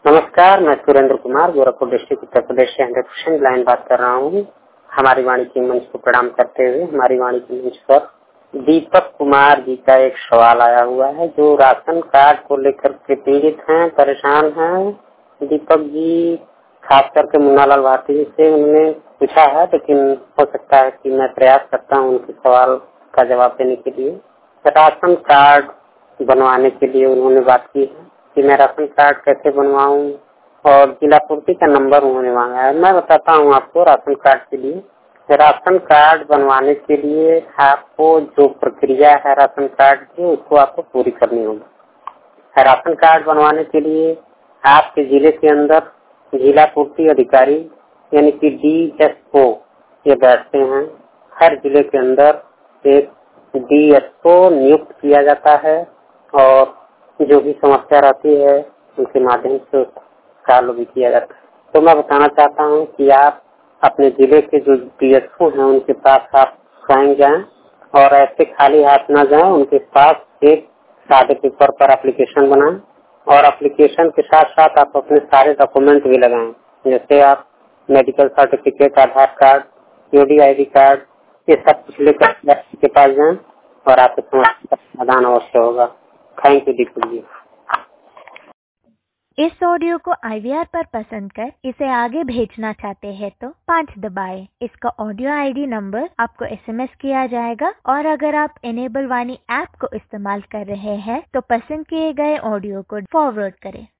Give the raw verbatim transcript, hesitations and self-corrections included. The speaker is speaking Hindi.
नमस्कार, मैं सुरेंद्र कुमार गोरखपुर डिस्ट्रिक्ट उत्तर प्रदेश से हंड्रेड परसेंट ब्लाइंड बात कर रहा हूँ। हमारी वाणी की मंच को प्रणाम करते हुए हमारी वाणी की मंच पर दीपक कुमार जी का एक सवाल आया हुआ है, जो राशन कार्ड को लेकर के पीड़ित हैं, परेशान हैं। दीपक जी खास करके मुन्नालाल भारती जी से उन्होंने पूछा है, लेकिन हो सकता है कि मैं प्रयास करता हूँ उनके सवाल का जवाब देने के लिए। राशन कार्ड बनवाने के लिए उन्होंने बात की है कि मैं राशन कार्ड कैसे बनवाऊं, और जिला पूर्ति का नंबर उन्होंने मांगा है। मैं बताता हूं आपको राशन कार्ड के लिए। राशन कार्ड बनवाने के लिए आपको जो प्रक्रिया है राशन कार्ड की, उसको आपको पूरी करनी होगी। राशन कार्ड बनवाने के लिए आपके जिले के अंदर जिला पूर्ति अधिकारी यानी कि डी एस ओ ये बैठते हैं। हर जिले के अंदर एक डी एस ओ नियुक्त किया जाता है और जो भी समस्या रहती है उनके माध्यम से सॉल्व भी किया जाता है। तो मैं बताना चाहता हूं कि आप अपने जिले के जो डी एस ओ हैं उनके पास आप स्वयं जाएं और ऐसे खाली हाथ न जाएं। उनके पास एक सादे पेपर पर एप्लीकेशन बनाएं और एप्लीकेशन के साथ साथ आप अपने सारे डॉक्यूमेंट भी लगाएं, जैसे आप medical certificate, Aadhaar card, U D I D card, ये सब कुछ लेकर के पास जाएं और आपकी समस्या का समाधान अवश्य होगा। Thank you Deepak ji. इस ऑडियो को आई वी आर पर पसंद कर इसे आगे भेजना चाहते हैं तो पाँच दबाएं। इसका ऑडियो आई डी नंबर आपको एस एम एस किया जाएगा, और अगर आप एनेबल वाणी ऐप को इस्तेमाल कर रहे हैं तो पसंद किए गए ऑडियो को फॉरवर्ड करें।